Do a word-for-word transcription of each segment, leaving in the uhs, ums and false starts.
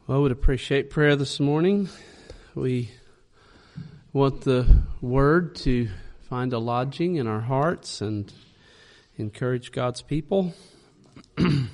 Well, I would appreciate prayer this morning. We want the Word to find a lodging in our hearts and encourage God's people. I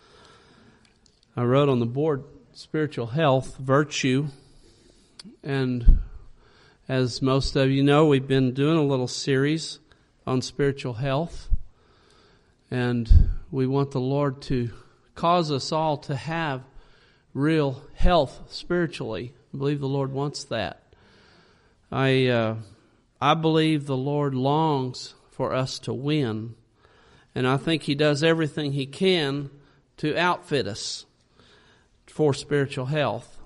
wrote on the board, spiritual health, virtue, and as most of you know, we've been doing a little series on spiritual health, and we want the Lord to cause us all to have real health spiritually. I believe the Lord wants that. I uh, I believe the Lord longs for us to win, and I think He does everything He can to outfit us for spiritual health.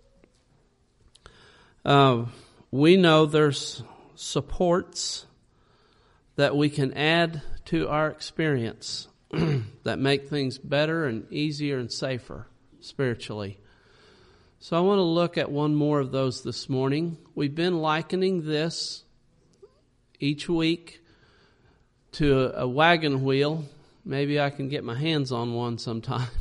Uh, we know there's supports that we can add to our experience that make things better and easier and safer spiritually. So I want to look at one more of those this morning. We've been likening this each week to a, a wagon wheel. Maybe I can get my hands on one sometime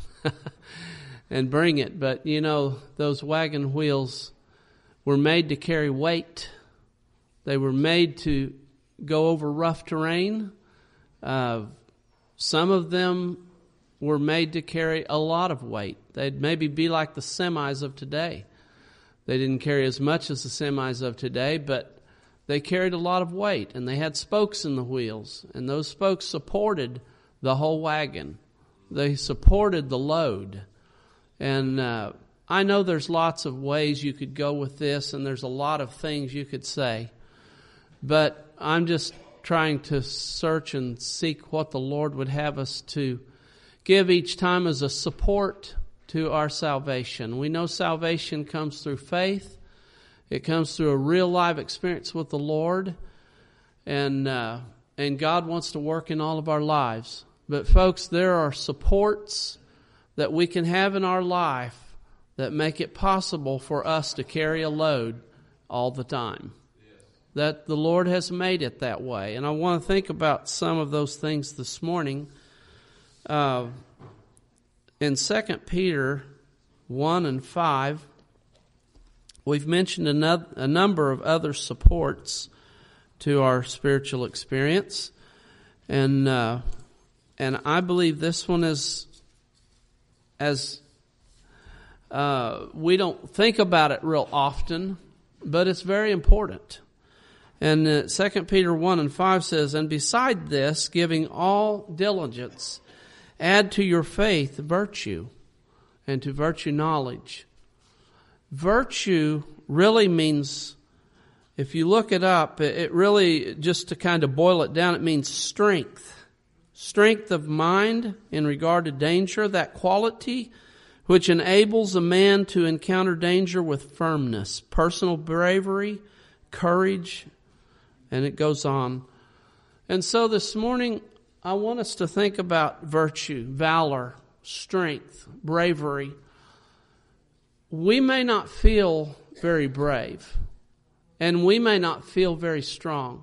and bring it. But you know, those wagon wheels were made to carry weight. They were made to go over rough terrain. Uh, some of them were made to carry a lot of weight. They'd maybe be like the semis of today. They didn't carry as much as the semis of today, but they carried a lot of weight, and they had spokes in the wheels, and those spokes supported the whole wagon. They supported the load. And uh, I know there's lots of ways you could go with this, and there's a lot of things you could say, but I'm just trying to search and seek what the Lord would have us to give each time as a support to our salvation. We know salvation comes through faith. It comes through a real life experience with the Lord. And uh, and God wants to work in all of our lives. But folks, there are supports that we can have in our life that make it possible for us to carry a load all the time. Yes. That the Lord has made it that way. And I want to think about some of those things this morning. Uh, in Second Peter one and five, we've mentioned another, a number of other supports to our spiritual experience, and uh, and I believe this one is, as uh, we don't think about it real often, but it's very important. And uh, Second Peter one and five says, "And beside this, giving all diligence, add to your faith virtue, and to virtue knowledge." Virtue really means, if you look it up, it really, just to kind of boil it down, it means strength. Strength of mind in regard to danger, that quality which enables a man to encounter danger with firmness, personal bravery, courage, and it goes on. And so this morning, I want us to think about virtue, valor, strength, bravery. We may not feel very brave, and we may not feel very strong,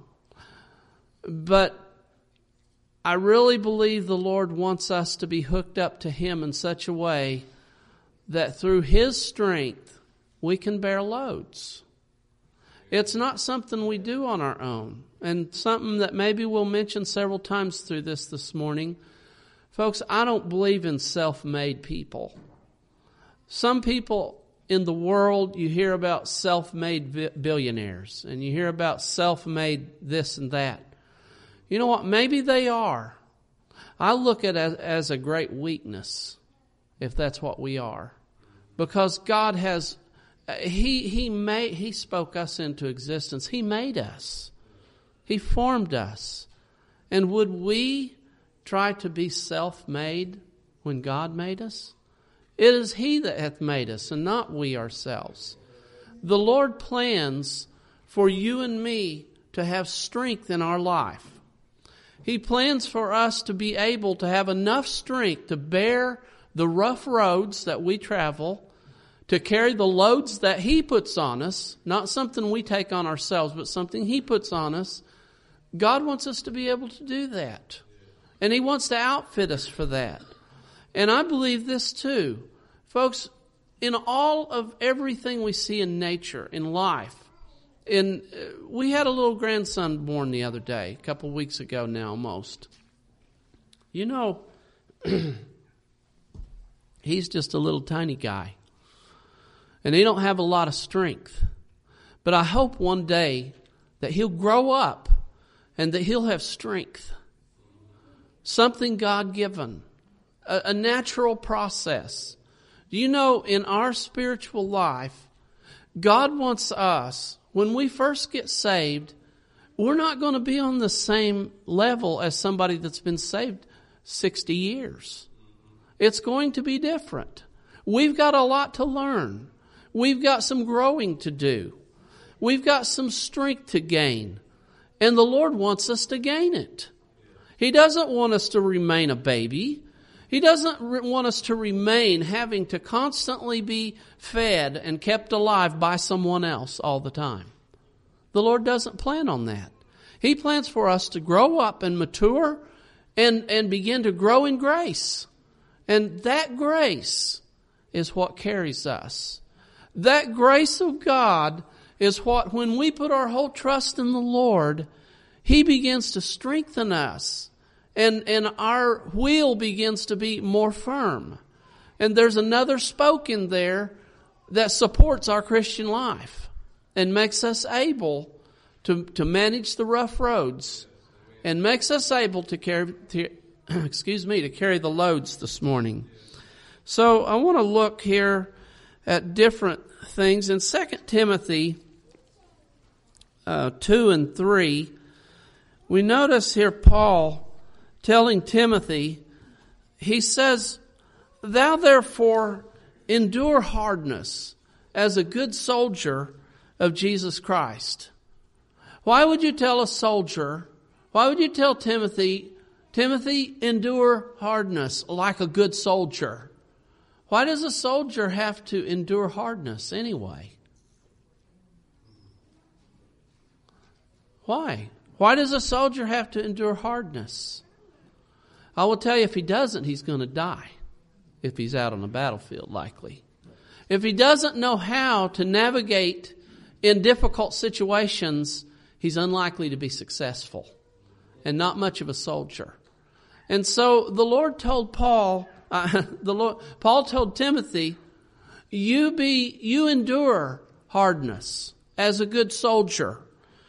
but I really believe the Lord wants us to be hooked up to Him in such a way that through His strength, we can bear loads. It's not something we do on our own. And something that maybe we'll mention several times through this this morning. Folks, I don't believe in self-made people. Some people in the world, you hear about self-made billionaires, and you hear about self-made this and that. You know what? Maybe they are. I look at it as, as a great weakness, if that's what we are. Because God has, He, He made, He spoke us into existence. He made us. He formed us. And would we try to be self-made when God made us? It is He that hath made us, and not we ourselves. The Lord plans for you and me to have strength in our life. He plans for us to be able to have enough strength to bear the rough roads that we travel, to carry the loads that He puts on us, not something we take on ourselves, but something He puts on us. God wants us to be able to do that. And He wants to outfit us for that. And I believe this too. Folks, in all of everything we see in nature, in life, in, uh, we had a little grandson born the other day, a couple weeks ago now almost. You know, he's just a little tiny guy. And he don't have a lot of strength. But I hope one day that he'll grow up and that he'll have strength. Something God-given. A, a natural process. Do you know, in our spiritual life, God wants us, when we first get saved, we're not going to be on the same level as somebody that's been saved sixty years. It's going to be different. We've got a lot to learn. We've got some growing to do. We've got some strength to gain. And the Lord wants us to gain it. He doesn't want us to remain a baby. He doesn't re- want us to remain having to constantly be fed and kept alive by someone else all the time. The Lord doesn't plan on that. He plans for us to grow up and mature and, and begin to grow in grace. And that grace is what carries us. That grace of God is what, when we put our whole trust in the Lord, He begins to strengthen us. And, and our wheel begins to be more firm. And there's another spoke in there that supports our Christian life and makes us able to, to manage the rough roads and makes us able to carry, to, excuse me, to carry the loads this morning. So I want to look here at different things. In Second Timothy uh, two and three, we notice here Paul telling Timothy, he says, "Thou therefore endure hardness as a good soldier of Jesus Christ." Why would you tell a soldier, why would you tell Timothy, Timothy, endure hardness like a good soldier? Why does a soldier have to endure hardness anyway? Why? Why does a soldier have to endure hardness? I will tell you, if he doesn't, he's going to die. If he's out on the battlefield, likely. If he doesn't know how to navigate in difficult situations, he's unlikely to be successful and not much of a soldier. And so the Lord told Paul, uh, the Lord, Paul told Timothy, you be, you endure hardness as a good soldier.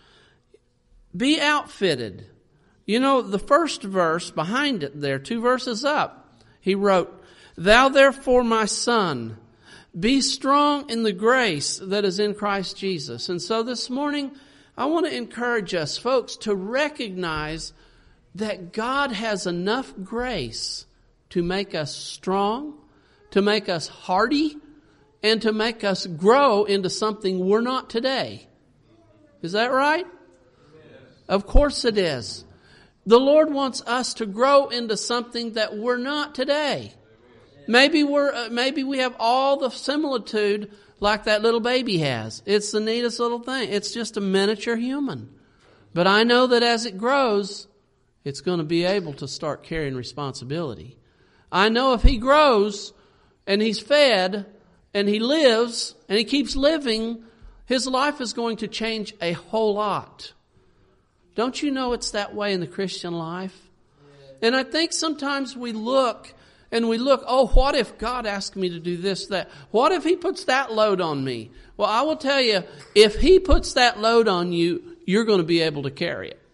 Be outfitted. You know, the first verse behind it there, two verses up, he wrote, "Thou therefore, my son, be strong in the grace that is in Christ Jesus." And so this morning, I want to encourage us, folks, to recognize that God has enough grace to make us strong, to make us hardy, and to make us grow into something we're not today. Is that right? Yes. Of course it is. The Lord wants us to grow into something that we're not today. Maybe we're, uh, maybe we have all the similitude like that little baby has. It's the neatest little thing. It's just a miniature human. But I know that as it grows, it's going to be able to start carrying responsibility. I know if he grows and he's fed and he lives and he keeps living, his life is going to change a whole lot. Don't you know it's that way in the Christian life? And I think sometimes we look and we look, oh, what if God asked me to do this, that? What if He puts that load on me? Well, I will tell you, if He puts that load on you, you're going to be able to carry it.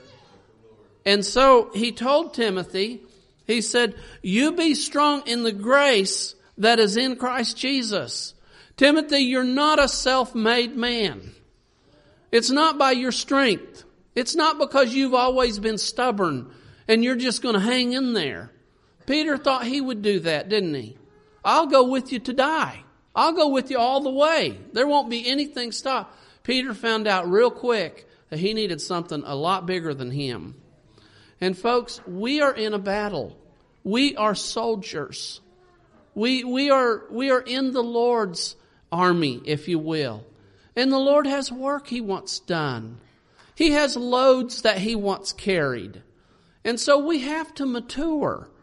And so He told Timothy, He said, you be strong in the grace that is in Christ Jesus. Timothy, you're not a self-made man. It's not by your strength. It's not because you've always been stubborn and you're just going to hang in there. Peter thought he would do that, didn't he? I'll go with you to die. I'll go with you all the way. There won't be anything stop. Peter found out real quick that he needed something a lot bigger than him. And folks, we are in a battle. We are soldiers. We, we are, we are in the Lord's army, if you will. And the Lord has work He wants done. He has loads that He wants carried. And so we have to mature.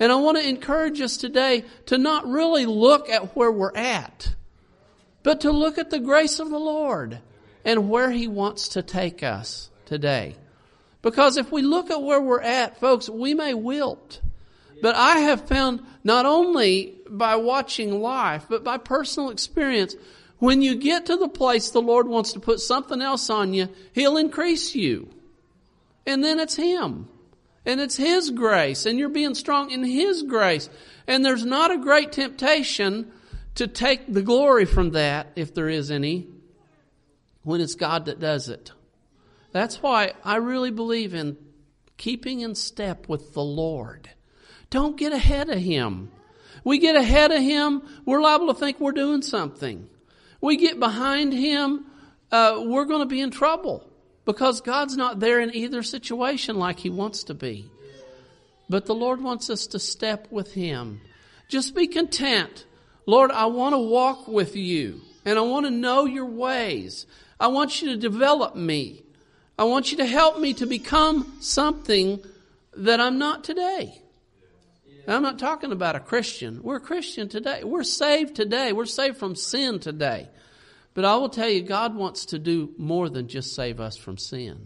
And I want to encourage us today to not really look at where we're at, but to look at the grace of the Lord and where He wants to take us today. Because if we look at where we're at, folks, we may wilt. But I have found, not only by watching life, but by personal experience, when you get to the place the Lord wants to put something else on you, He'll increase you. And then it's Him. And it's His grace. And you're being strong in His grace. And there's not a great temptation to take the glory from that, if there is any, when it's God that does it. That's why I really believe in keeping in step with the Lord. Don't get ahead of Him. We get ahead of Him, we're liable to think we're doing something. We get behind Him, uh, we're going to be in trouble. Because God's not there in either situation like He wants to be. But the Lord wants us to step with Him. Just be content. Lord, I want to walk with You. And I want to know Your ways. I want You to develop me. I want You to help me to become something that I'm not today. Now, I'm not talking about a Christian. We're a Christian today. We're saved today. We're saved from sin today. But I will tell you, God wants to do more than just save us from sin.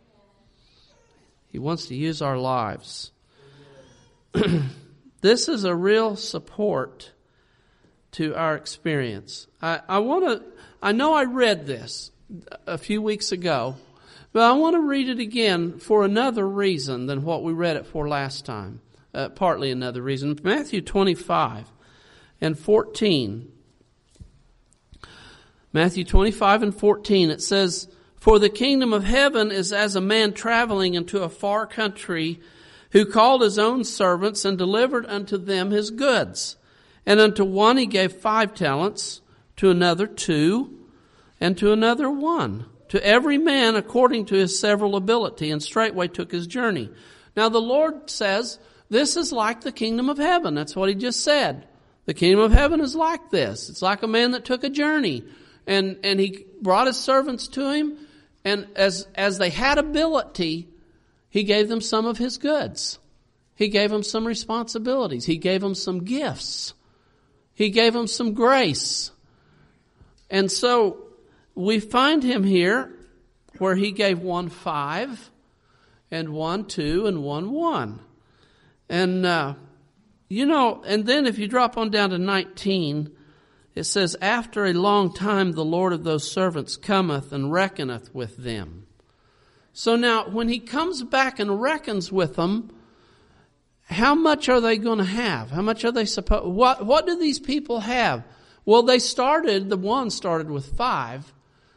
He wants to use our lives. This is a real support to our experience. I, I want to, I know I read this a few weeks ago, but I want to read it again for another reason than what we read it for last time. Uh, partly another reason. Matthew twenty-five and fourteen. Matthew twenty-five and fourteen, it says, "For the kingdom of heaven is as a man traveling into a far country, who called his own servants and delivered unto them his goods. And unto one he gave five talents, to another two, and to another one, to every man according to his several ability, and straightway took his journey." Now the Lord says, this is like the kingdom of heaven. That's what He just said. The kingdom of heaven is like this. It's like a man that took a journey. And, and he brought his servants to him. And as, as they had ability, He gave them some of His goods. He gave them some responsibilities. He gave them some gifts. He gave them some grace. And so we find Him here where He gave one five and one two and one one. And, uh, you know, and then if you drop on down to nineteen, it says, "After a long time the Lord of those servants cometh and reckoneth with them." So now, when He comes back and reckons with them, how much are they going to have? How much are they supposed? What What do these people have? Well, they started. The one started with five,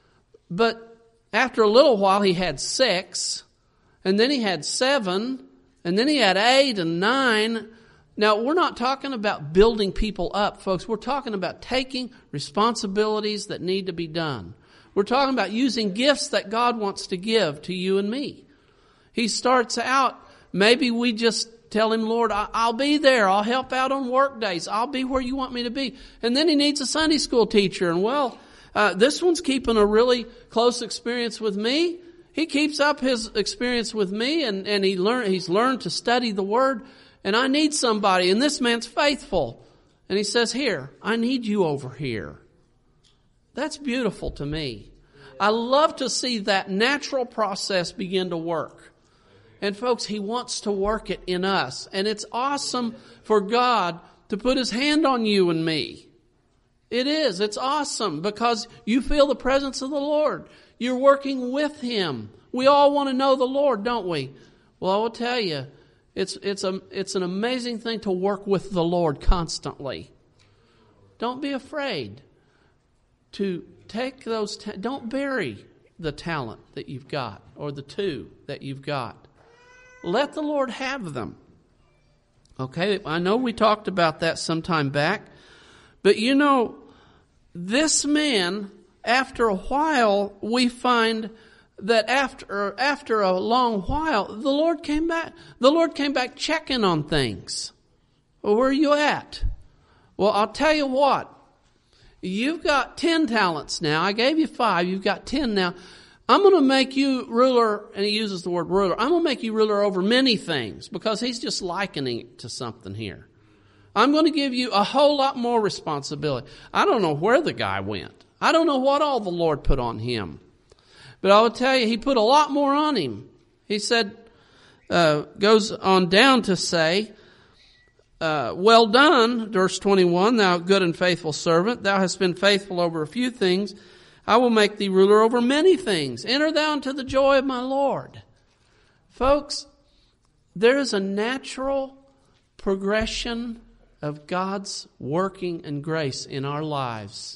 but after a little while, he had six, and then he had seven, and then he had eight and nine. Now, we're not talking about building people up, folks. We're talking about taking responsibilities that need to be done. We're talking about using gifts that God wants to give to you and me. He starts out, maybe we just tell Him, "Lord, I'll be there. I'll help out on work days. I'll be where You want me to be." And then he needs a Sunday school teacher. And well, uh, this one's keeping a really close experience with me. He keeps up his experience with me, and, and he learn, he's learned to study the Word. And I need somebody, and this man's faithful. And he says, "Here, I need you over here." That's beautiful to me. I love to see that natural process begin to work. And folks, He wants to work it in us. And it's awesome for God to put His hand on you and me. It is. It's awesome because you feel the presence of the Lord. You're working with Him. We all want to know the Lord, don't we? Well, I will tell you, it's, it's, a, it's an amazing thing to work with the Lord constantly. Don't be afraid to take those, ta- don't bury the talent that you've got or the two that you've got. Let the Lord have them. Okay, I know we talked about that some time back, but you know, this man, after a while, we find that after after a long while, the Lord came back. The Lord came back checking on things. Well, where are you at? Well, I'll tell you what. You've got ten talents now. I gave you five. You've got ten now. I'm going to make you ruler, and he uses the word ruler. I'm going to make you ruler over many things, because he's just likening it to something here. I'm going to give you a whole lot more responsibility. I don't know where the guy went. I don't know what all the Lord put on him. But I will tell you, he put a lot more on him. He said, uh, goes on down to say, uh, well done, verse twenty-one, thou good and faithful servant. Thou hast been faithful over a few things. I will make thee ruler over many things. Enter thou into the joy of my Lord. Folks, there is a natural progression of God's working and grace in our lives.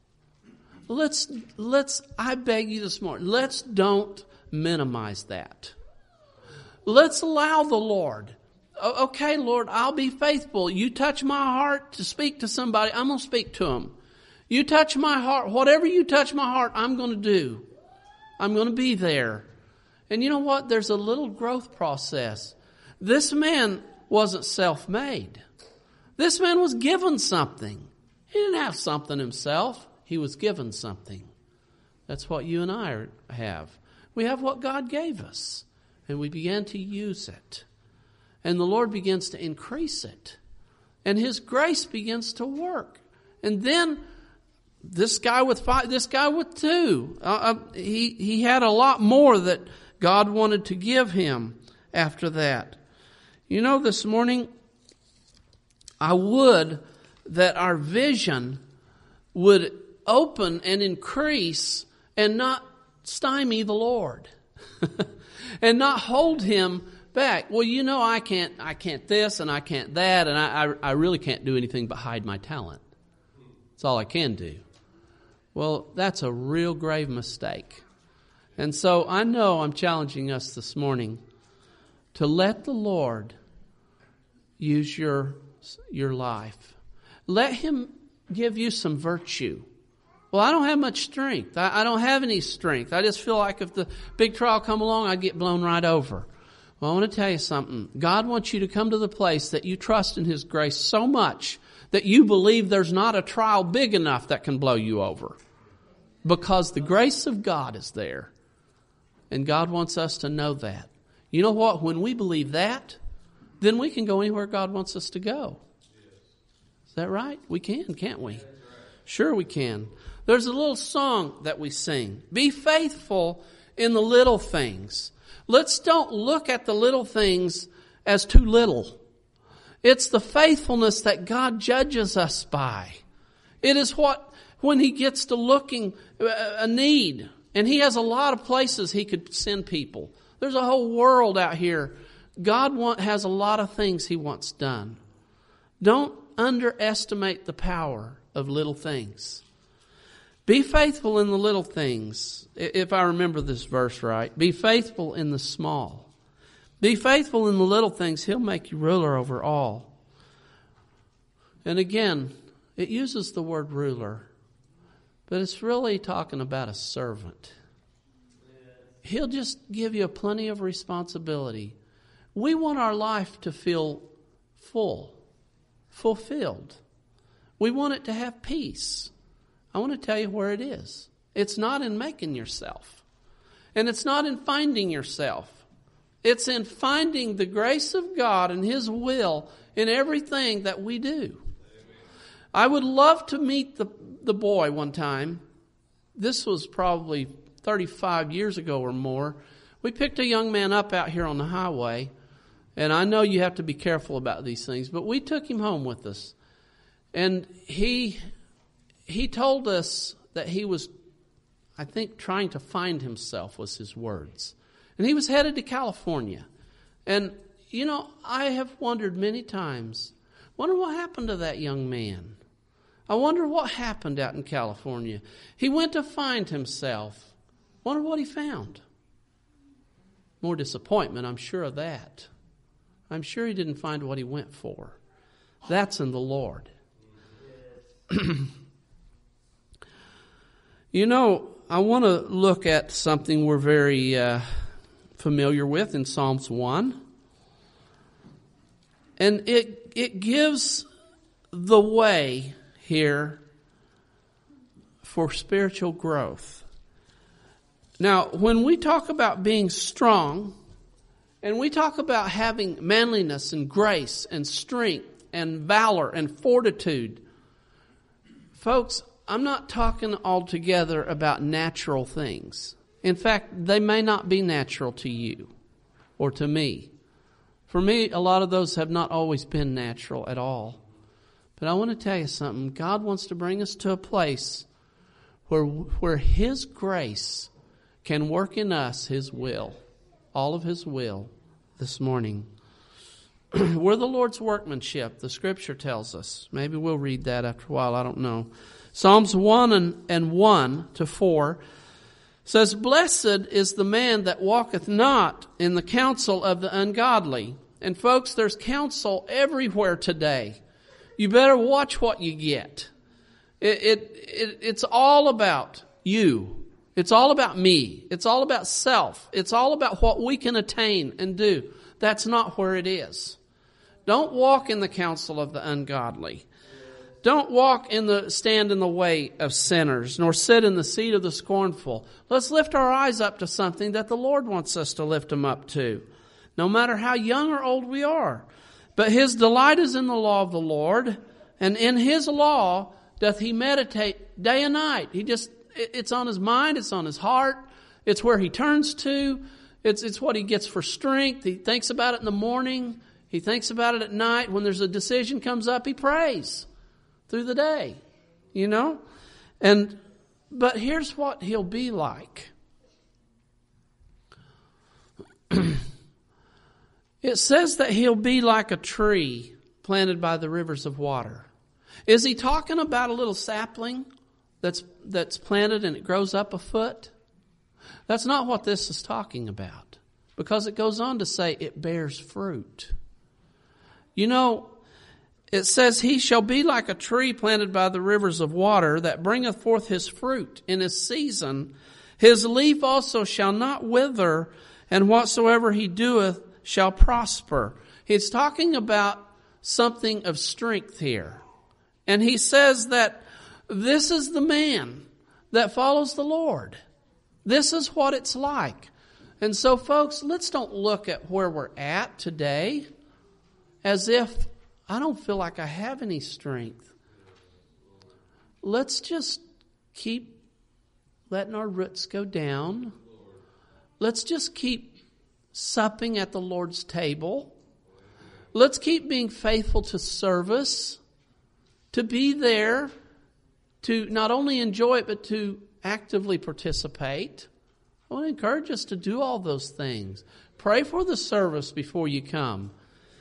Let's, let's, I beg you this morning, let's don't minimize that. Let's allow the Lord. Okay, Lord, I'll be faithful. You touch my heart to speak to somebody, I'm going to speak to them. You touch my heart, whatever you touch my heart, I'm going to do. I'm going to be there. And you know what? There's a little growth process. This man wasn't self-made. This man was given something. He didn't have something himself. He was given something. That's what you and I have. We have what God gave us. And we began to use it. And the Lord begins to increase it. And His grace begins to work. And then this guy with five, this guy with two, uh, uh, he, he had a lot more that God wanted to give him after that. You know, this morning, I would that our vision would open and increase and not stymie the Lord and not hold Him back. Well, you know, I can't, I can't this and I can't that, and I, I, I really can't do anything but hide my talent. That's all I can do. Well, that's a real grave mistake. And so I know I'm challenging us this morning to let the Lord use your, your life. Let Him give you some virtue. Well, I don't have much strength. I, I don't have any strength. I just feel like if the big trial come along, I'd get blown right over. Well, I want to tell you something. God wants you to come to the place that you trust in His grace so much that you believe there's not a trial big enough that can blow you over. Because the grace of God is there. And God wants us to know that. You know what? When we believe that, then we can go anywhere God wants us to go. Is that right? We can, can't we? Sure we can. There's a little song that we sing. Be faithful in the little things. Let's don't look at the little things as too little. It's the faithfulness that God judges us by. It is what, when He gets to looking a need, and He has a lot of places He could send people. There's a whole world out here. God want, has a lot of things He wants done. Don't underestimate the power of little things. Be faithful in the little things. If I remember this verse right, be faithful in the small. Be faithful in the little things. He'll make you ruler over all. And again, it uses the word ruler, but it's really talking about a servant. He'll just give you plenty of responsibility. We want our life to feel full, fulfilled. We want it to have peace. I want to tell you where it is. It's not in making yourself. And it's not in finding yourself. It's in finding the grace of God and His will in everything that we do. I would love to meet the, the boy one time. This was probably thirty-five years ago or more. We picked a young man up out here on the highway. And I know you have to be careful about these things, but we took him home with us. And he he told us that he was, I think, trying to find himself was his words. And he was headed to California. And, you know, I have wondered many times, wonder what happened to that young man. I wonder what happened out in California. He went to find himself. Wonder what he found. More disappointment, I'm sure of that. I'm sure he didn't find what he went for. That's in the Lord. You know, I want to look at something we're very uh, familiar with in Psalms one. And it it gives the way here for spiritual growth. Now, when we talk about being strong, and we talk about having manliness and grace and strength and valor and fortitude, folks, I'm not talking altogether about natural things. In fact, they may not be natural to you or to me. For me, a lot of those have not always been natural at all. But I want to tell you something. God wants to bring us to a place where, where His grace can work in us His will, all of His will this morning. We're the Lord's workmanship, the Scripture tells us. Maybe we'll read that after a while, I don't know. Psalms one and, and one to four says, "Blessed is the man that walketh not in the counsel of the ungodly." And folks, there's counsel everywhere today. You better watch what you get. It, it, it it's all about you. It's all about me. It's all about self. It's all about what we can attain and do. That's not where it is. Don't walk in the counsel of the ungodly. Don't walk in the, stand in the way of sinners, nor sit in the seat of the scornful. Let's lift our eyes up to something that the Lord wants us to lift them up to, no matter how young or old we are. But His delight is in the law of the Lord, and in His law doth He meditate day and night. He just, it's on His mind, it's on His heart, it's where He turns to, it's, it's what He gets for strength. He thinks about it in the morning, He thinks about it at night. When there's a decision comes up, He prays through the day, you know? And, but here's what He'll be like. It says that He'll be like a tree planted by the rivers of water. Is He talking about a little sapling that's, that's planted and it grows up a foot? That's not what this is talking about, because it goes on to say it bears fruit. You know, it says, "He shall be like a tree planted by the rivers of water, that bringeth forth his fruit in his season. His leaf also shall not wither, and whatsoever he doeth shall prosper." He's talking about something of strength here. And he says that this is the man that follows the Lord. This is what it's like. And so, folks, let's don't look at where we're at today as if I don't feel like I have any strength. Let's just keep letting our roots go down. Let's just keep supping at the Lord's table. Let's keep being faithful to service, to be there, to not only enjoy it, but to actively participate. I want to encourage us to do all those things. Pray for the service before you come.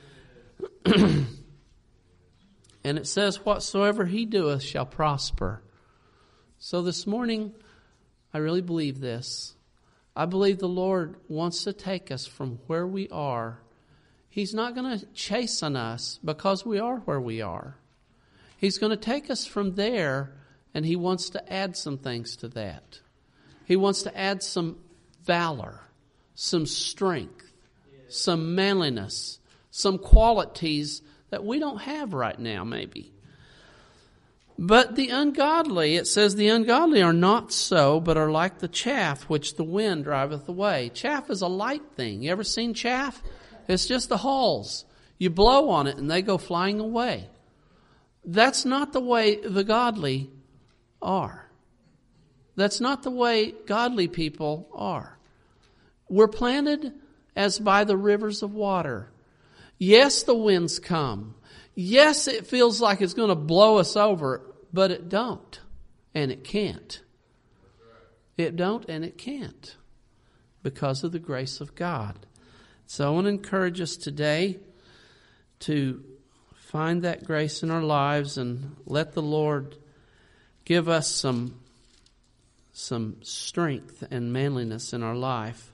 And it says, "Whatsoever he doeth shall prosper." So this morning, I really believe this. I believe the Lord wants to take us from where we are. He's not going to chasten us because we are where we are. He's going to take us from there, and He wants to add some things to that. He wants to add some valor, some strength, some manliness, some qualities that we don't have right now, maybe. But the ungodly, it says, "The ungodly are not so, but are like the chaff which the wind driveth away." Chaff is a light thing. You ever seen chaff? It's just the hulls. You blow on it and they go flying away. That's not the way the godly are. That's not the way godly people are. We're planted as by the rivers of water. Yes, the winds come. Yes, it feels like it's going to blow us over, but it don't, and it can't. It don't, and it can't, because of the grace of God. So I want to encourage us today to find that grace in our lives and let the Lord give us some, some strength and manliness in our life.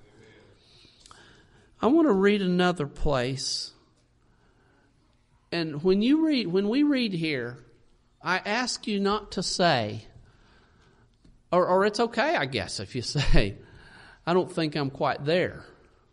I want to read another place. And when you read, when we read here, I ask you not to say, or, or it's okay, I guess, if you say, "I don't think I'm quite there."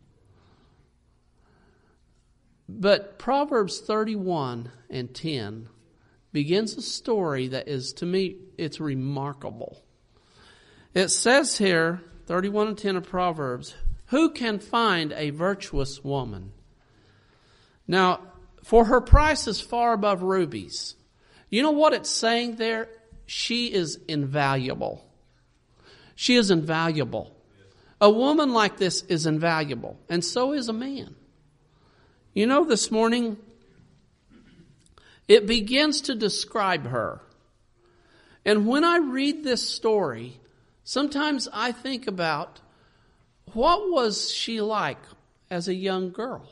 But Proverbs thirty-one and ten begins a story that is, to me, it's remarkable. It says here, thirty-one and ten of Proverbs, who can find a virtuous woman? Now, for her price is far above rubies. You know what it's saying there? She is invaluable. She is invaluable. A woman like this is invaluable, and so is a man. You know, this morning, it begins to describe her. And when I read this story, sometimes I think about, what was she like as a young girl?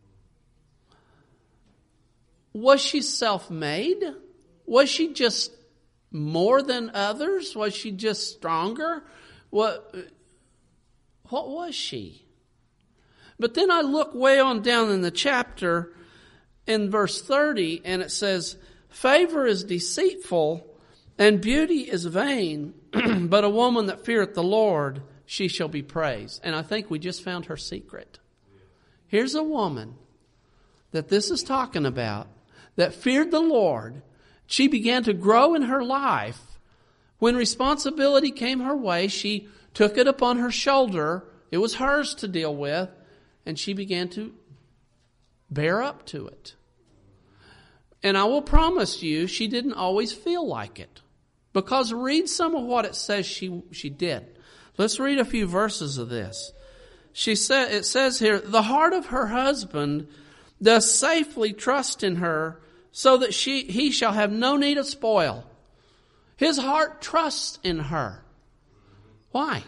Was she self-made? Was she just more than others? Was she just stronger? What, what was she? But then I look way on down in the chapter in verse thirty, and it says, favor is deceitful and beauty is vain, but a woman that feareth the Lord, she shall be praised. And I think we just found her secret. Here's a woman that this is talking about that feared the Lord. She began to grow in her life. When responsibility came her way, she took it upon her shoulder. It was hers to deal with, and she began to bear up to it. And I will promise you, she didn't always feel like it. Because read some of what it says she, she did. Let's read a few verses of this. She said, it says here, the heart of her husband does safely trust in her, so that she he shall have no need of spoil. His heart trusts in her. Why?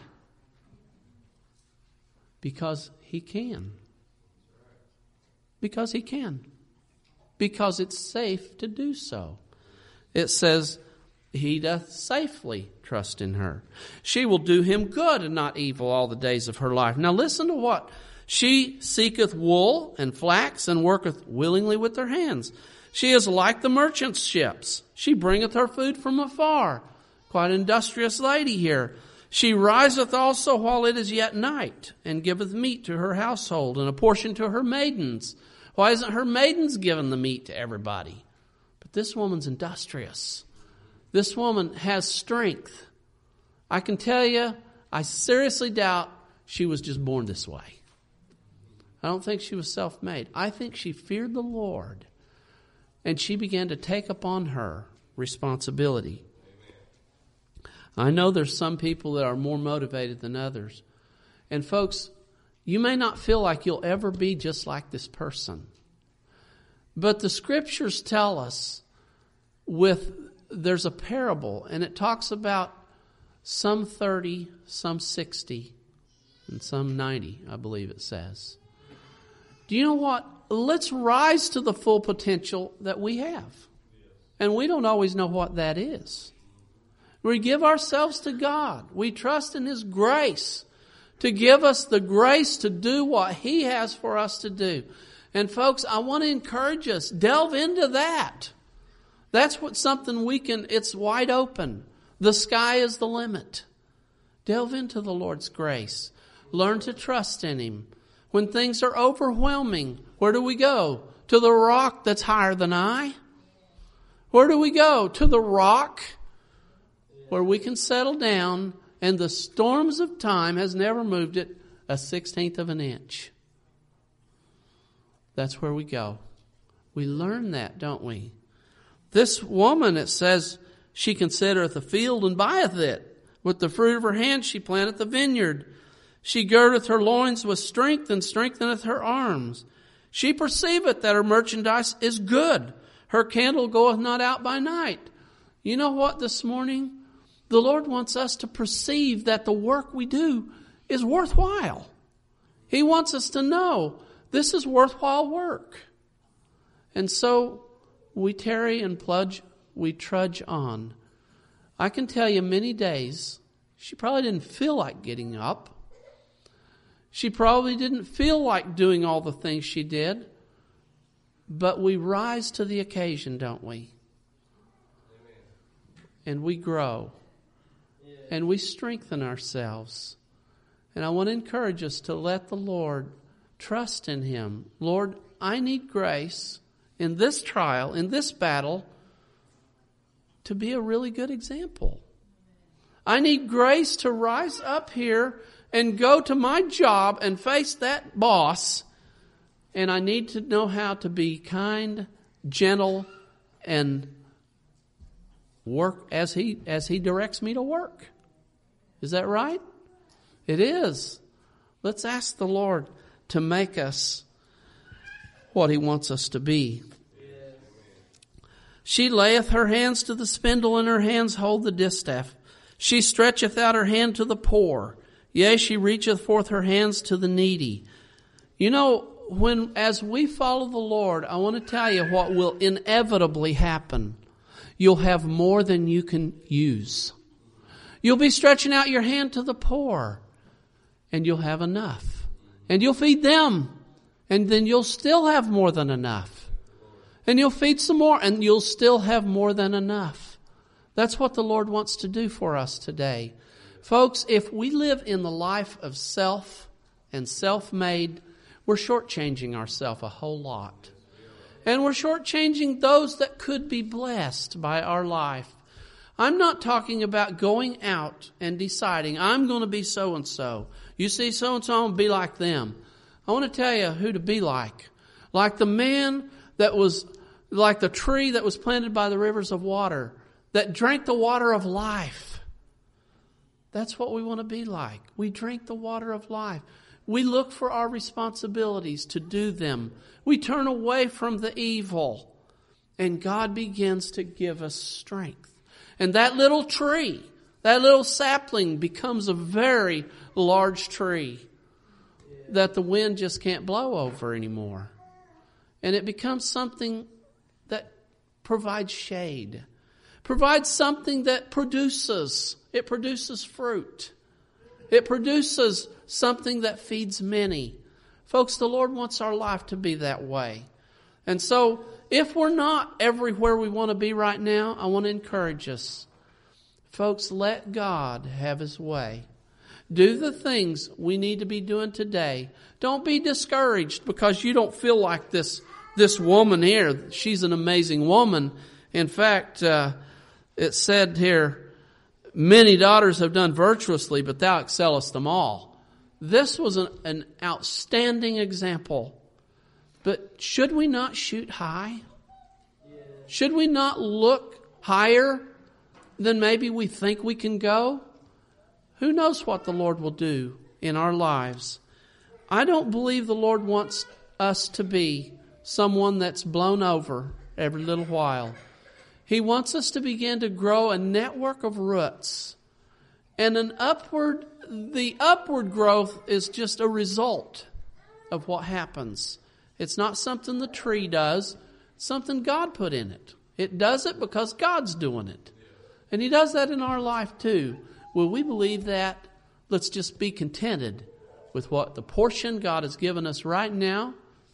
Because he can. Because he can. Because it's safe to do so. It says, he doth safely trust in her. She will do him good and not evil all the days of her life. Now listen to what. She seeketh wool and flax and worketh willingly with her hands. She is like the merchant's ships. She bringeth her food from afar. Quite an industrious lady here. She riseth also while it is yet night, and giveth meat to her household, and a portion to her maidens. Why isn't her maidens giving the meat to everybody? But this woman's industrious. This woman has strength. I can tell you, I seriously doubt she was just born this way. I don't think she was self-made. I think she feared the Lord. And she began to take upon her responsibility. I know there's some people that are more motivated than others. And folks, you may not feel like you'll ever be just like this person. But the scriptures tell us with, there's a parable, and it talks about some thirty, some sixty, and some ninety, I believe it says. Do you know what? Let's rise to the full potential that we have. And we don't always know what that is. We give ourselves to God. We trust in His grace to give us the grace to do what He has for us to do. And folks, I want to encourage us, delve into that. That's what something we can, it's wide open. The sky is the limit. Delve into the Lord's grace. Learn to trust in Him. When things are overwhelming, where do we go? To the rock that's higher than I? Where do we go? To the rock where we can settle down, and the storms of time has never moved it a sixteenth of an inch. That's where we go. We learn that, don't we? This woman, it says, she considereth a field and buyeth it. With the fruit of her hand she planteth a vineyard. She girdeth her loins with strength and strengtheneth her arms. She perceiveth that her merchandise is good. Her candle goeth not out by night. You know what this morning? The Lord wants us to perceive that the work we do is worthwhile. He wants us to know this is worthwhile work. And so we tarry and pludge, we trudge on. I can tell you many days, she probably didn't feel like getting up. She probably didn't feel like doing all the things she did. But we rise to the occasion, don't we? And we grow. And we strengthen ourselves. And I want to encourage us to let the Lord trust in Him. Lord, I need grace in this trial, in this battle, to be a really good example. I need grace to rise up here and go to my job and face that boss, and I need to know how to be kind, gentle, and work as he as he directs me to work. Is that right? It is. Let's ask the Lord to make us what he wants us to be. She layeth her hands to the spindle, and her hands hold the distaff. She stretcheth out her hand to the poor. Yea, she reacheth forth her hands to the needy. You know, when as we follow the Lord, I want to tell you what will inevitably happen. You'll have more than you can use. You'll be stretching out your hand to the poor, and you'll have enough. And you'll feed them, and then you'll still have more than enough. And you'll feed some more, and you'll still have more than enough. That's what the Lord wants to do for us today. Folks, if we live in the life of self and self-made, we're shortchanging ourselves a whole lot. And we're shortchanging those that could be blessed by our life. I'm not talking about going out and deciding, I'm going to be so-and-so. You see so-and-so, I'm going to be like them. I want to tell you who to be like. Like the man that was, like the tree that was planted by the rivers of water, that drank the water of life. That's what we want to be like. We drink the water of life. We look for our responsibilities to do them. We turn away from the evil. And God begins to give us strength. And that little tree, that little sapling becomes a very large tree that the wind just can't blow over anymore. And it becomes something that provides shade. Provides something that produces. It produces fruit. It produces something that feeds many. Folks, the Lord wants our life to be that way. And so, if we're not everywhere we want to be right now, I want to encourage us. Folks, let God have his way. Do the things we need to be doing today. Don't be discouraged because you don't feel like this, this woman here. She's an amazing woman. In fact, uh, it said here, many daughters have done virtuously, but thou excellest them all. This was an, an outstanding example. But should we not shoot high? Should we not look higher than maybe we think we can go? Who knows what the Lord will do in our lives? I don't believe the Lord wants us to be someone that's blown over every little while. He wants us to begin to grow a network of roots. And an upward, the upward growth is just a result of what happens. It's not something the tree does. It's something God put in it. It does it because God's doing it. And he does that in our life too. Will we believe that? Let's just be contented with what the portion God has given us right now.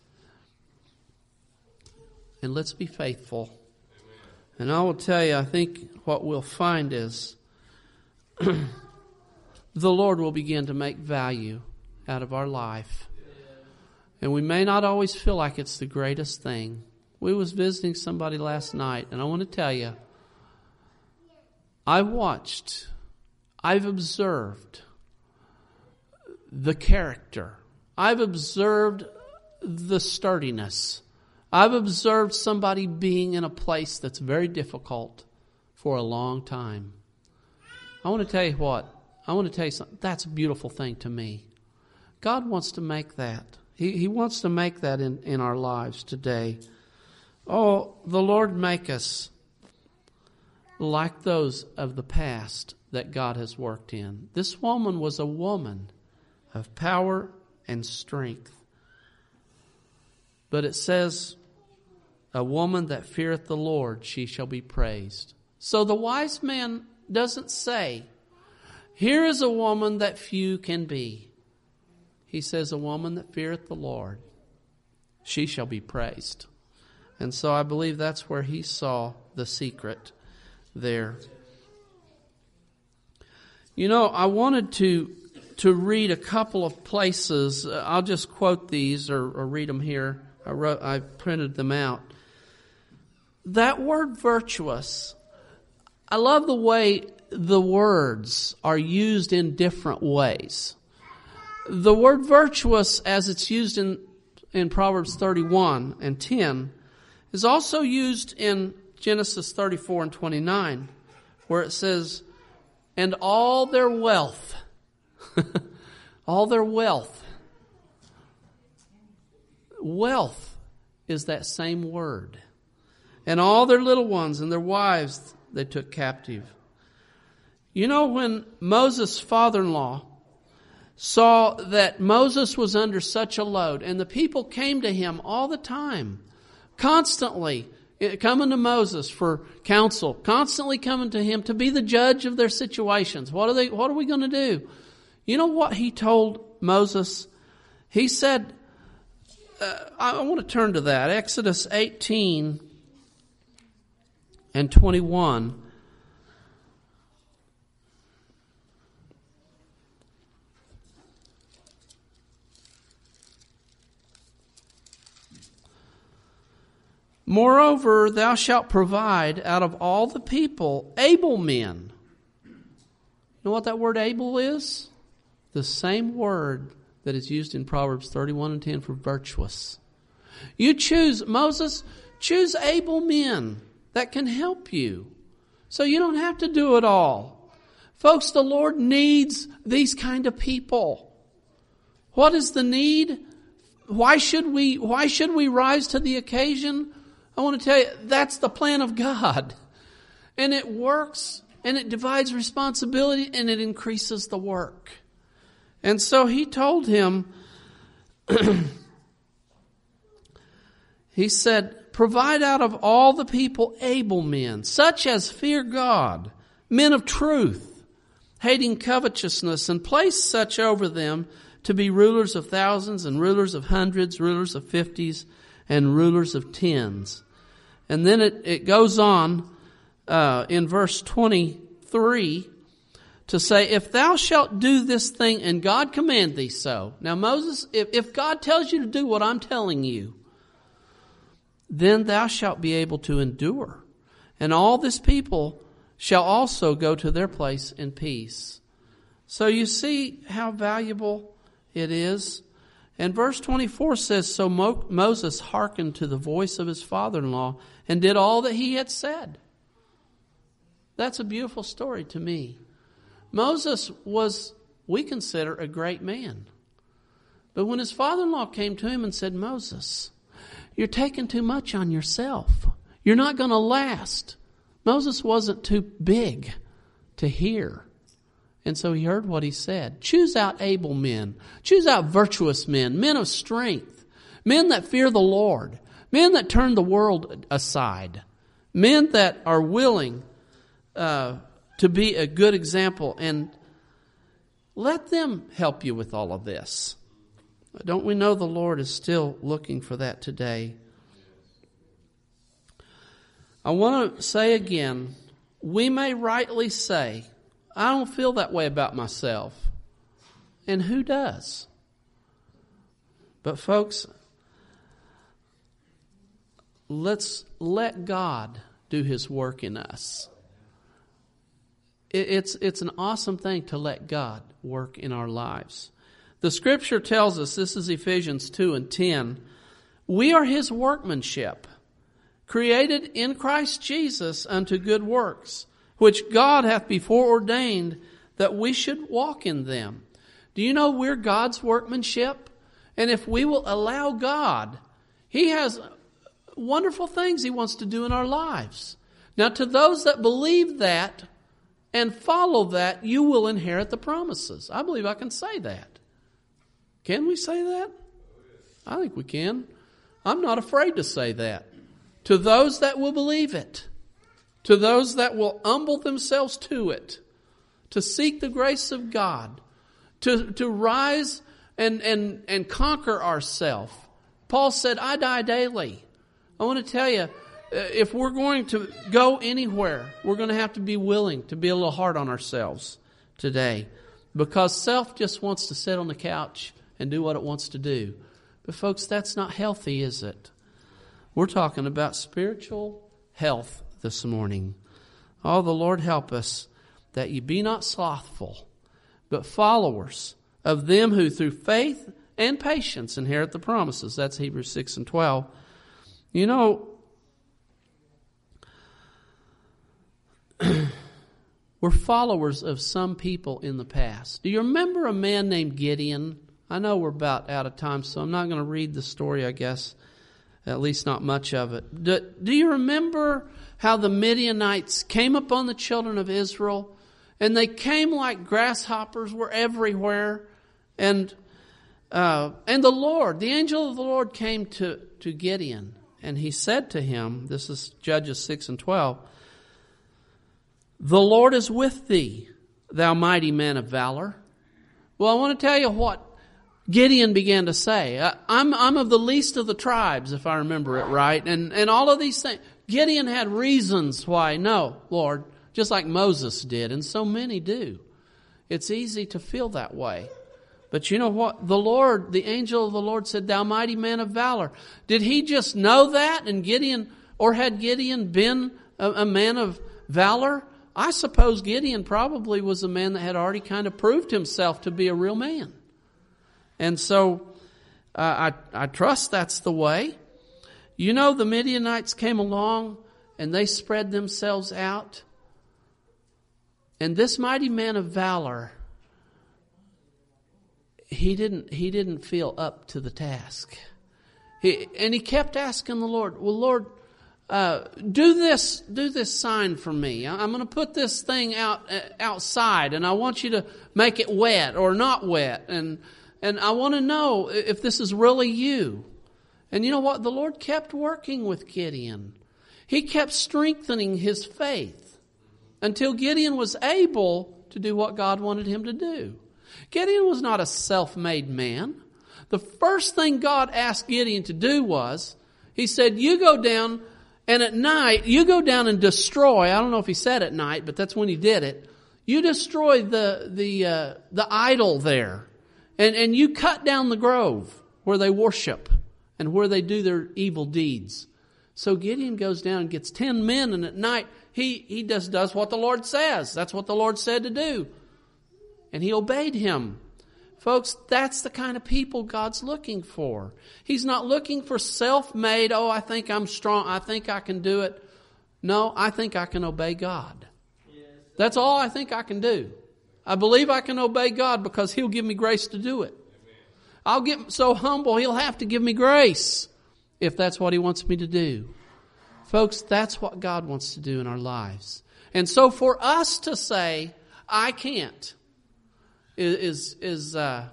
And let's be faithful. And I will tell you, I think what we'll find is the Lord will begin to make value out of our life. And we may not always feel like it's the greatest thing. We was visiting somebody last night, and I want to tell you, I watched, I've observed the character. I've observed the sturdiness. I've observed somebody being in a place that's very difficult for a long time. I want to tell you what, I want to tell you something. That's a beautiful thing to me. God wants to make that. He, he wants to make that in, in our lives today. Oh, the Lord make us like those of the past that God has worked in. This woman was a woman of power and strength. But it says, a woman that feareth the Lord, she shall be praised. So the wise man doesn't say, here is a woman that few can be. He says, a woman that feareth the Lord, she shall be praised. And so I believe that's where he saw the secret there. You know, I wanted to to read a couple of places. I'll just quote these or, or read them here. I wrote, I printed them out. That word virtuous, I love the way the words are used in different ways. The word virtuous, as it's used in, in Proverbs thirty-one and ten, is also used in Genesis thirty-four and twenty-nine, where it says, and all their wealth, all their wealth, wealth is that same word. And all their little ones and their wives they took captive. You know, when Moses' father-in-law saw that Moses was under such a load, and the people came to him all the time, constantly coming to Moses for counsel, constantly coming to him to be the judge of their situations. What are they? What are we going to do? You know what he told Moses? He said, uh, I want to turn to that. Exodus eighteen and twenty-one. Moreover, thou shalt provide out of all the people able men. You know what that word able is? The same word that is used in Proverbs thirty-one and ten for virtuous. You choose, Moses, choose able men that can help you. So you don't have to do it all. Folks, the Lord needs these kind of people. What is the need? Why should we, why should we rise to the occasion? I want to tell you, that's the plan of God. And it works, and it divides responsibility, and it increases the work. And so he told him, he said, provide out of all the people able men, such as fear God, men of truth, hating covetousness, and place such over them to be rulers of thousands and rulers of hundreds, rulers of fifties, and rulers of tens. And then it, it goes on uh, in verse twenty-three to say, if thou shalt do this thing and God command thee so. Now Moses, if, if God tells you to do what I'm telling you, then thou shalt be able to endure. And all this people shall also go to their place in peace. So you see how valuable it is. And verse twenty-four says, so Mo- Moses hearkened to the voice of his father-in-law and did all that he had said. That's a beautiful story to me. Moses was, we consider, a great man. But when his father-in-law came to him and said, Moses, you're taking too much on yourself. You're not going to last. Moses wasn't too big to hear. And so he heard what he said. Choose out able men. Choose out virtuous men, men of strength, men that fear the Lord, men that turn the world aside, men that are willing uh, to be a good example, and let them help you with all of this. Don't we know the Lord is still looking for that today? I want to say again, we may rightly say, I don't feel that way about myself. And who does? But folks, let's let God do His work in us. It's, it's an awesome thing to let God work in our lives. The Scripture tells us, this is Ephesians two and ten, we are His workmanship, created in Christ Jesus unto good works, which God hath before ordained that we should walk in them. Do you know we're God's workmanship? And if we will allow God, He has wonderful things He wants to do in our lives. Now, to those that believe that and follow that, you will inherit the promises. I believe I can say that. Can we say that? I think we can. I'm not afraid to say that. To those that will believe it, to those that will humble themselves to it, to seek the grace of God, to, to rise and, and, and conquer ourselves. Paul said, I die daily. I want to tell you, if we're going to go anywhere, we're going to have to be willing to be a little hard on ourselves today, because self just wants to sit on the couch and do what it wants to do. But folks, that's not healthy, is it? We're talking about spiritual health this morning. Oh, the Lord help us that ye be not slothful, but followers of them who through faith and patience inherit the promises. That's Hebrews six and twelve. You know, we're followers of some people in the past. Do you remember a man named Gideon? I know we're about out of time, so I'm not going to read the story, I guess. At least not much of it. Do, do you remember how the Midianites came upon the children of Israel? And they came like grasshoppers, were everywhere. And uh, and the Lord, the angel of the Lord came to, to Gideon. And he said to him, this is Judges six and twelve, "The Lord is with thee, thou mighty man of valor." Well, I want to tell you what Gideon began to say. I'm, I'm of the least of the tribes, if I remember it right. And, and all of these things. Gideon had reasons why, no, Lord, just like Moses did, and so many do. It's easy to feel that way. But you know what? The Lord, the angel of the Lord said, "Thou mighty man of valor." Did he just know that? And Gideon, or had Gideon been a, a man of valor? I suppose Gideon probably was a man that had already kind of proved himself to be a real man. And so uh, I, I trust that's the way. You know, the Midianites came along and they spread themselves out. And this mighty man of valor, he didn't he didn't feel up to the task. He, and he kept asking the Lord, "Well, Lord, uh, do this do this sign for me. I'm going to put this thing out uh, outside, and I want you to make it wet or not wet, and and I want to know if this is really you." And you know what? The Lord kept working with Gideon. He kept strengthening his faith until Gideon was able to do what God wanted him to do. Gideon was not a self-made man. The first thing God asked Gideon to do was, he said, "You go down, and at night, you go down and destroy," I don't know if he said at night, but that's when he did it. "You destroy the the uh, the idol there, and, and you cut down the grove where they worship and where they do their evil deeds." So Gideon goes down and gets ten men, and at night, he, he just does what the Lord says. That's what the Lord said to do. And he obeyed him. Folks, that's the kind of people God's looking for. He's not looking for self-made, "Oh, I think I'm strong. I think I can do it." No, I think I can obey God. That's all I think I can do. I believe I can obey God because He'll give me grace to do it. I'll get so humble, He'll have to give me grace if that's what He wants me to do. Folks, that's what God wants to do in our lives. And so for us to say, "I can't," is, is uh,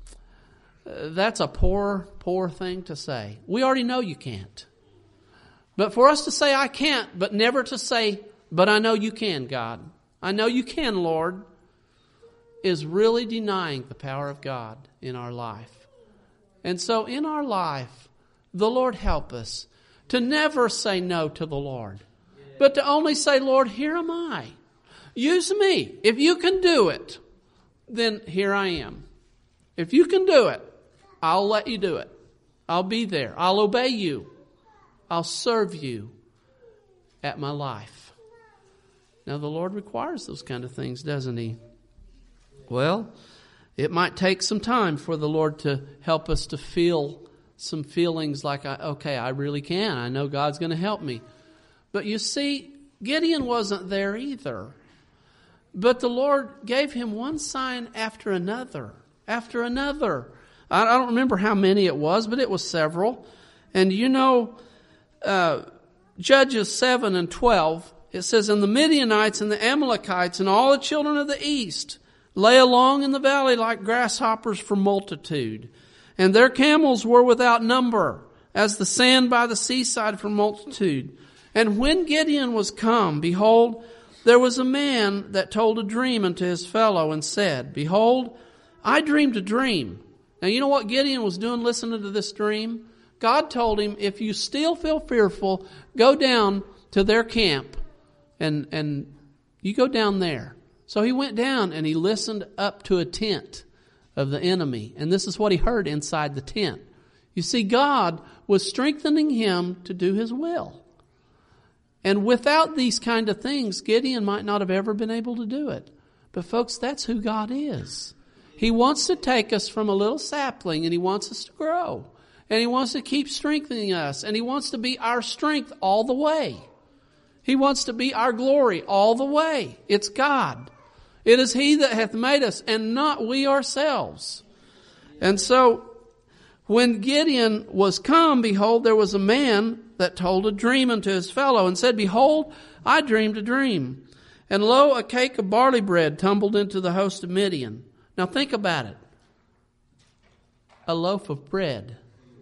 that's a poor, poor thing to say. We already know you can't. But for us to say, "I can't," but never to say, "But I know you can, God. I know you can, Lord," is really denying the power of God in our life. And so in our life, the Lord help us to never say no to the Lord, but to only say, "Lord, here am I. Use me. If you can do it, then here I am. If you can do it, I'll let you do it. I'll be there. I'll obey you. I'll serve you at my life." Now, the Lord requires those kind of things, doesn't He? Well, it might take some time for the Lord to help us to feel some feelings like, okay, I really can. I know God's going to help me. But you see, Gideon wasn't there either. But the Lord gave him one sign after another, after another. I don't remember how many it was, but it was several. And you know, uh, Judges seven and twelve, it says, "And the Midianites and the Amalekites and all the children of the east lay along in the valley like grasshoppers for multitude. And their camels were without number, as the sand by the seaside for multitude. And when Gideon was come, behold, there was a man that told a dream unto his fellow and said, Behold, I dreamed a dream." Now you know what Gideon was doing listening to this dream? God told him, if you still feel fearful, go down to their camp and, and you go down there. So he went down and he listened up to a tent of the enemy. And this is what he heard inside the tent. You see, God was strengthening him to do His will. And without these kind of things, Gideon might not have ever been able to do it. But folks, that's who God is. He wants to take us from a little sapling and He wants us to grow. And He wants to keep strengthening us. And He wants to be our strength all the way. He wants to be our glory all the way. It's God. It is He that hath made us and not we ourselves. And so when Gideon was come, behold, there was a man that told a dream unto his fellow and said, Behold, I dreamed a dream. And lo, a cake of barley bread tumbled into the host of Midian. Now think about it. A loaf of bread.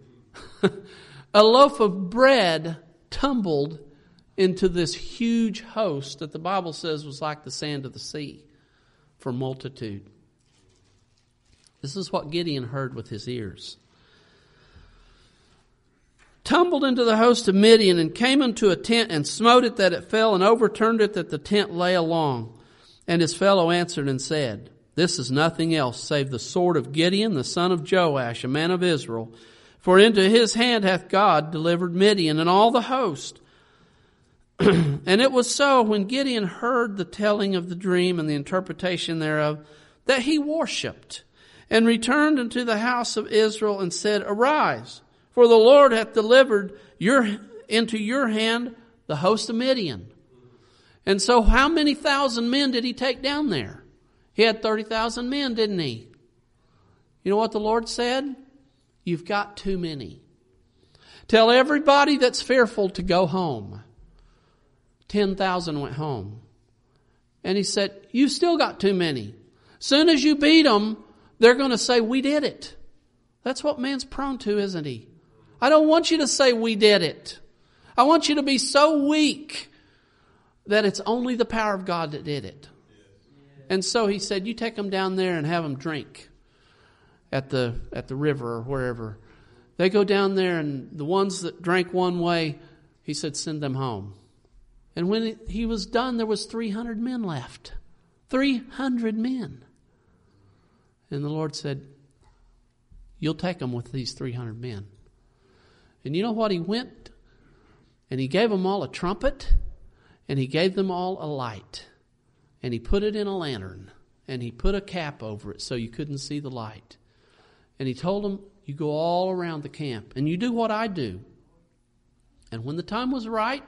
A loaf of bread tumbled into this huge host that the Bible says was like the sand of the sea for multitude. This is what Gideon heard with his ears. Tumbled into the host of Midian and came unto a tent and smote it that it fell and overturned it that the tent lay along. And his fellow answered and said, This is nothing else save the sword of Gideon, the son of Joash, a man of Israel. For into his hand hath God delivered Midian and all the host. And it was so, when Gideon heard the telling of the dream and the interpretation thereof, that he worshipped and returned unto the house of Israel and said, Arise, for the Lord hath delivered your into your hand the host of Midian. And so how many thousand men did he take down there? He had thirty thousand men, didn't he? You know what the Lord said? You've got too many. Tell everybody that's fearful to go home. ten thousand went home. And He said, You've still got too many. Soon as you beat them, they're going to say, We did it. That's what man's prone to, isn't he? I don't want you to say we did it. I want you to be so weak that it's only the power of God that did it. And so He said, you take them down there and have them drink at the at the river or wherever. They go down there, and the ones that drank one way, He said, send them home. And when He was done, there was three hundred men left. three hundred men. And the Lord said, you'll take them with these three hundred men. And you know what? He went and He gave them all a trumpet, and He gave them all a light. And He put it in a lantern, and He put a cap over it so you couldn't see the light. And He told them, you go all around the camp and you do what I do. And when the time was right,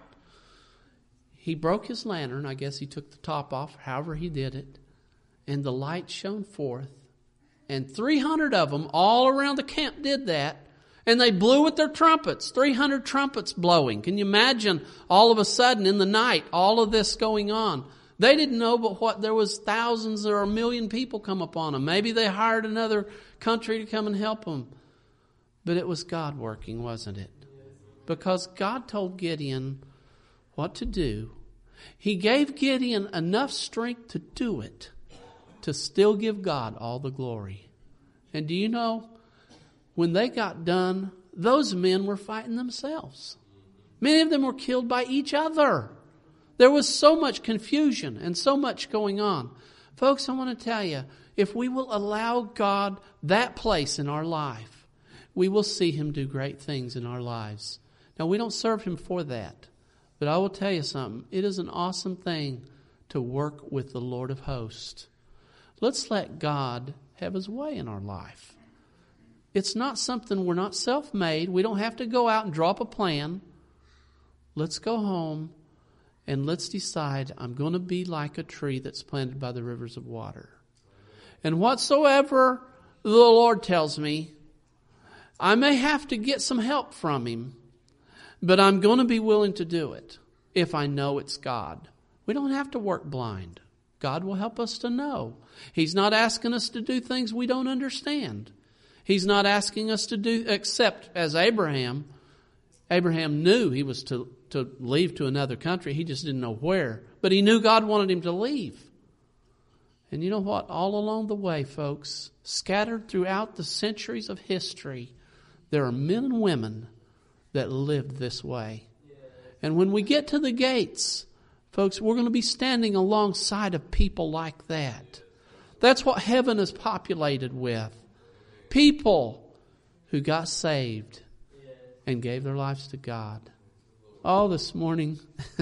He broke His lantern. I guess He took the top off, however He did it. And the light shone forth. And three hundred of them all around the camp did that. And they blew with their trumpets. three hundred trumpets blowing. Can you imagine all of a sudden in the night, all of this going on? They didn't know but what there was thousands or a million people come upon them. Maybe they hired another country to come and help them. But it was God working, wasn't it? Because God told Gideon what to do. He gave Gideon enough strength to do it, to still give God all the glory. And do you know, when they got done, those men were fighting themselves. Many of them were killed by each other. There was so much confusion and so much going on. Folks, I want to tell you, if we will allow God that place in our life, we will see Him do great things in our lives. Now, we don't serve Him for that. But I will tell you something. It is an awesome thing to work with the Lord of hosts. Let's let God have His way in our life. It's not something, we're not self-made. We don't have to go out and draw up a plan. Let's go home and let's decide, I'm going to be like a tree that's planted by the rivers of water. And whatsoever the Lord tells me, I may have to get some help from Him, but I'm going to be willing to do it if I know it's God. We don't have to work blind. God will help us to know. He's not asking us to do things we don't understand. He's not asking us to do, except as Abraham. Abraham knew he was to, to leave to another country. He just didn't know where. But he knew God wanted him to leave. And you know what? All along the way, folks, scattered throughout the centuries of history, there are men and women that lived this way. And when we get to the gates, folks, we're going to be standing alongside of people like that. That's what heaven is populated with. People who got saved and gave their lives to God. Oh, this morning,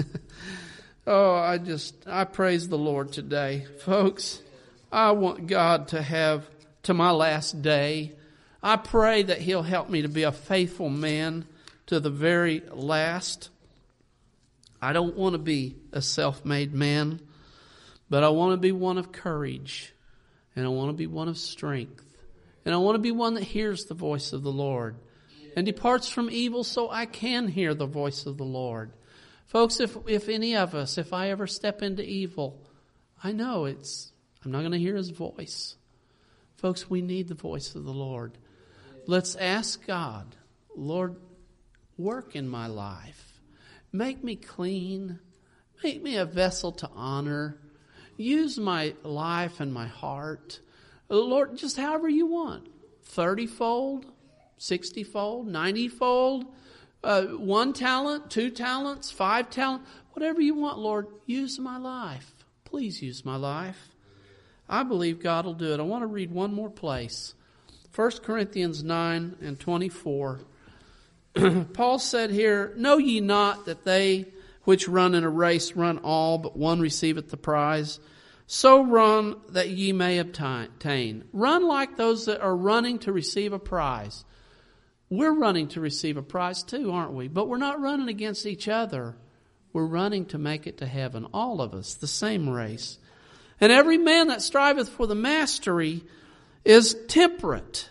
oh, I just, I praise the Lord today. Folks, I want God to have to my last day. I pray that He'll help me to be a faithful man to the very last. I don't want to be a self-made man, but I want to be one of courage, and I want to be one of strength, and I want to be one that hears the voice of the Lord and departs from evil so I can hear the voice of the Lord. Folks, if if any of us, if I ever step into evil, I know it's I'm not going to hear His voice. Folks, we need the voice of the Lord. Let's ask God, Lord, work in my life. Make me clean. Make me a vessel to honor. Use my life and my heart. Lord, just however you want. thirty-fold, sixty-fold, ninety-fold, uh, one talent, two talents, five talents, whatever you want, Lord, use my life. Please use my life. I believe God will do it. I want to read one more place. First Corinthians nine and twenty-four. Paul said here, know ye not that they which run in a race run all, but one receiveth the prize? So run that ye may obtain. Run like those that are running to receive a prize. We're running to receive a prize too, aren't we? But we're not running against each other. We're running to make it to heaven. All of us, the same race. And every man that striveth for the mastery is temperate.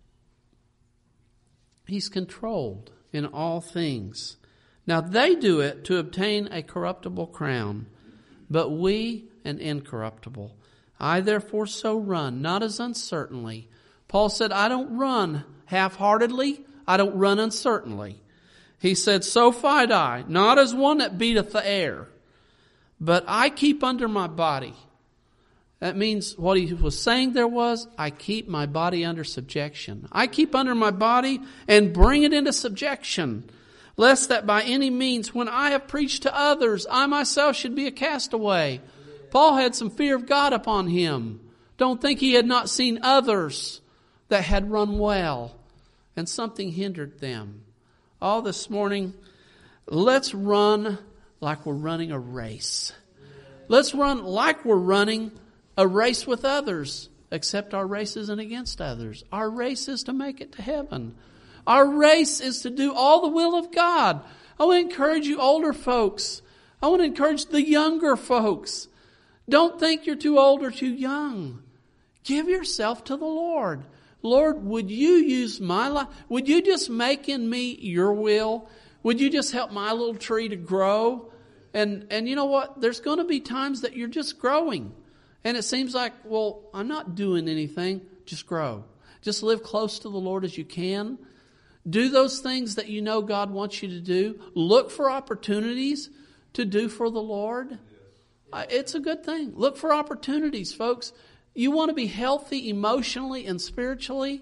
He's controlled in all things. Now they do it to obtain a corruptible crown, but we an incorruptible. I therefore so run, not as uncertainly. Paul said, I don't run half-heartedly. I don't run uncertainly. He said, so fight I, not as one that beateth the air, but I keep under my body. That means what he was saying there was, I keep my body under subjection. I keep under my body and bring it into subjection, lest that by any means, when I have preached to others, I myself should be a castaway. Paul had some fear of God upon him. Don't think he had not seen others that had run well, and something hindered them. All this morning, let's run like we're running a race. Let's run like we're running a race with others, except our race isn't against others. Our race is to make it to heaven. Our race is to do all the will of God. I want to encourage you older folks. I want to encourage the younger folks. Don't think you're too old or too young. Give yourself to the Lord. Lord, would you use my life? Would you just make in me your will? Would you just help my little tree to grow? And, and you know what? There's going to be times that you're just growing. And it seems like, well, I'm not doing anything. Just grow. Just live close to the Lord as you can. Do those things that you know God wants you to do. Look for opportunities to do for the Lord. It's a good thing. Look for opportunities, folks. You want to be healthy emotionally and spiritually?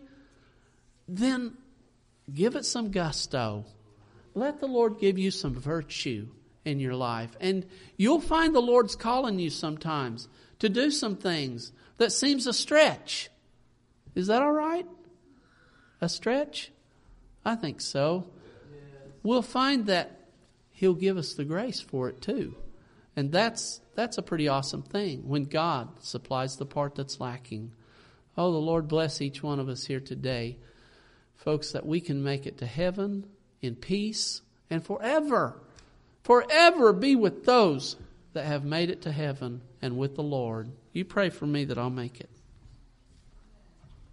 Then give it some gusto. Let the Lord give you some virtue in your life. And you'll find the Lord's calling you sometimes to do some things that seems a stretch. Is that all right? A stretch? I think so. We'll find that He'll give us the grace for it too. And that's that's a pretty awesome thing when God supplies the part that's lacking. Oh, the Lord bless each one of us here today. Folks, that we can make it to heaven in peace and forever. Forever be with those that have made it to heaven and with the Lord. You pray for me that I'll make it.